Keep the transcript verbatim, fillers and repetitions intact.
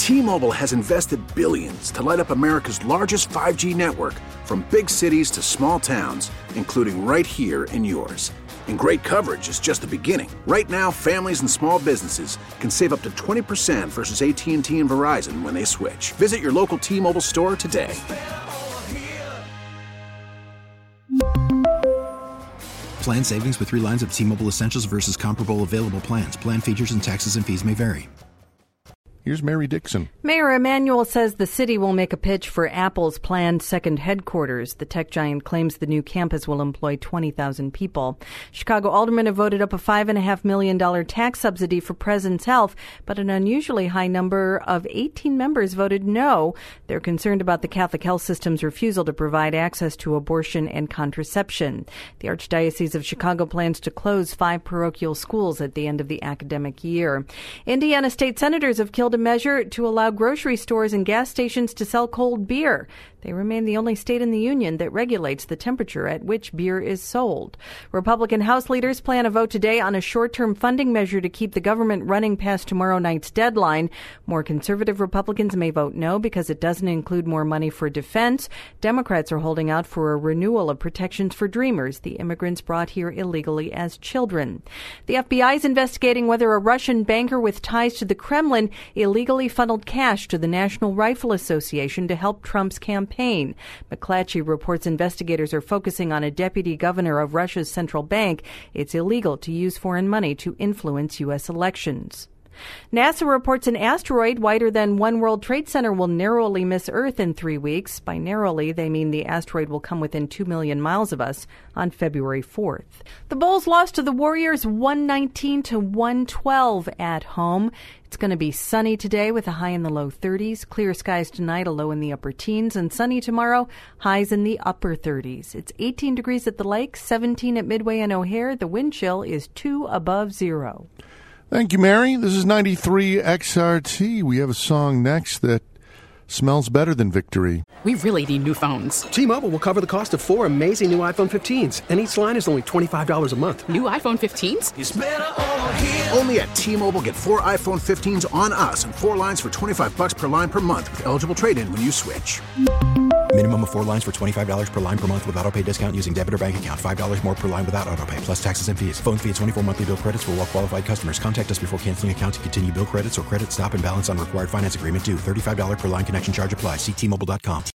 T-Mobile has invested billions to light up America's largest five G network, from big cities to small towns, including right here in yours. And great coverage is just the beginning. Right now, families and small businesses can save up to twenty percent versus A T and T and Verizon when they switch. Visit your local T-Mobile store today. Plan savings with three lines of T-Mobile Essentials versus comparable available plans. Plan features and taxes and fees may vary. Here's Mary Dixon. Mayor Emanuel says the city will make a pitch for Apple's planned second headquarters. The tech giant claims the new campus will employ twenty thousand people. Chicago aldermen have voted up a five point five million dollars tax subsidy for Presence Health, but an unusually high number of eighteen members voted no. They're concerned about the Catholic health system's refusal to provide access to abortion and contraception. The Archdiocese of Chicago plans to close five parochial schools at the end of the academic year. Indiana state senators have killed a measure to allow grocery stores and gas stations to sell cold beer. They remain the only state in the union that regulates the temperature at which beer is sold. Republican House leaders plan a vote today on a short-term funding measure to keep the government running past tomorrow night's deadline. More conservative Republicans may vote no because it doesn't include more money for defense. Democrats are holding out for a renewal of protections for Dreamers, the immigrants brought here illegally as children. The F B I is investigating whether a Russian banker with ties to the Kremlin illegally funneled cash to the National Rifle Association to help Trump's campaign. McClatchy reports investigators are focusing on a deputy governor of Russia's central bank. It's illegal to use foreign money to influence U S elections. NASA reports an asteroid wider than One World Trade Center will narrowly miss Earth in three weeks. By narrowly, they mean the asteroid will come within two million miles of us on February fourth. The Bulls lost to the Warriors one nineteen to one twelve at home. It's going to be sunny today with a high in the low thirties. Clear skies tonight, a low in the upper teens. And sunny tomorrow, highs in the upper thirties. It's eighteen degrees at the lake, seventeen at Midway and O'Hare. The wind chill is two above zero. Thank you, Mary. This is ninety-three X R T. We have a song next that smells better than victory. We really need new phones. T-Mobile will cover the cost of four amazing new iPhone fifteens, and each line is only twenty-five dollars a month. New iPhone fifteens? It's better over here. Only at T-Mobile, get four iPhone fifteens on us and four lines for twenty-five bucks per line per month with eligible trade-in when you switch. Minimum of four lines for twenty-five dollars per line per month with autopay discount using debit or bank account. five dollars more per line without autopay, plus taxes and fees. Phone fee at twenty-four monthly bill credits for well-qualified customers. Contact us before canceling account to continue bill credits or credit stop and balance on required finance agreement due. thirty-five dollars per line connection charge applies. See T Mobile dot com.